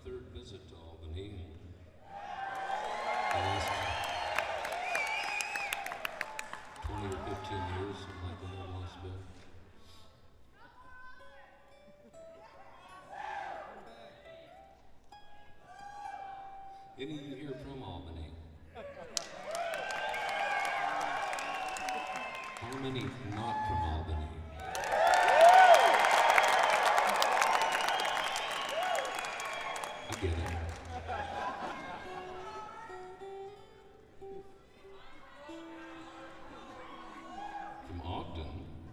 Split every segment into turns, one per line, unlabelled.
third visit to Albany. The last 20 or 15 years, something like that, I've lost been. Any of you here from Albany? How many not from Albany? I get it. From Ogden?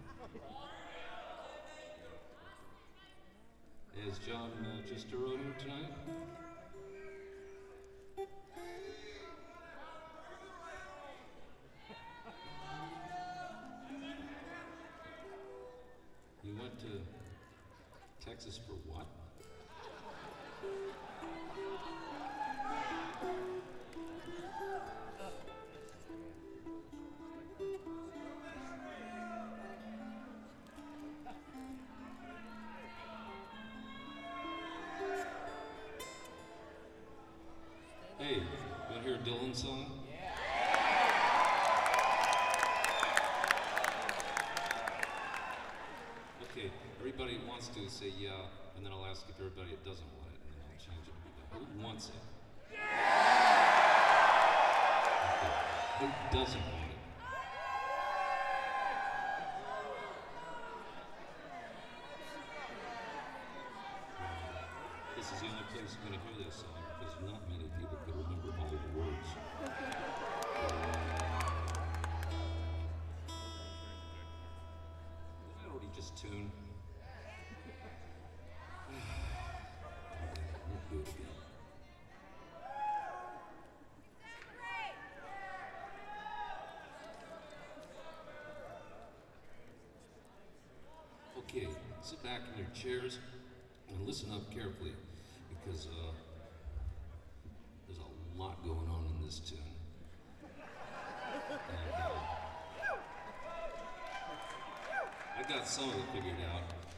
Is John just a rodeo tonight? You went to Texas for what? Hey, you wanna hear a Dylan song? Okay, everybody wants to say yeah, and then I'll ask if everybody doesn't want it, and then I'll change it. Who wants it? Okay. Who doesn't want it? This is the only place you're going to hear this song because not many people can remember all the words. Did I already just tune? We'll do it again. Okay, sit back in your chairs and listen up carefully because there's a lot going on in this tune. And, I got some of it figured out.